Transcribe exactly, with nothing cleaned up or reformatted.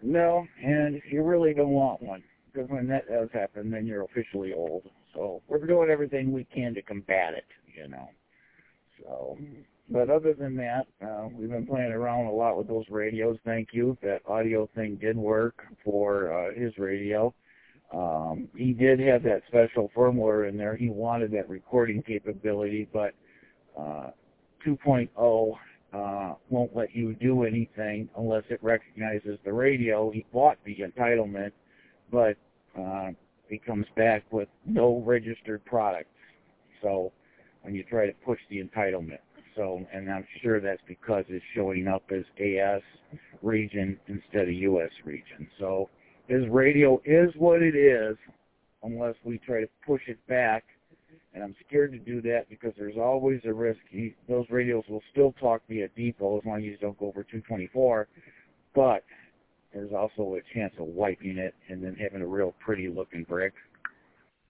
No, and you really don't want one, because when that does happen, then you're officially old. So we're doing everything we can to combat it, you know. So, but other than that, uh, we've been playing around a lot with those radios. Thank you. That audio thing did work for uh, his radio. Um, he did have that special firmware in there. He wanted that recording capability, but uh, two point oh uh, won't let you do anything unless it recognizes the radio. He bought the entitlement, but uh, he comes back with no registered product. So when you try to push the entitlement. So, and I'm sure that's because it's showing up as A S region instead of U S region. So his radio is what it is unless we try to push it back. And I'm scared to do that because there's always a risk. He, those radios will still talk via depot as long as you don't go over two twenty-four. But there's also a chance of wiping it and then having a real pretty looking brick.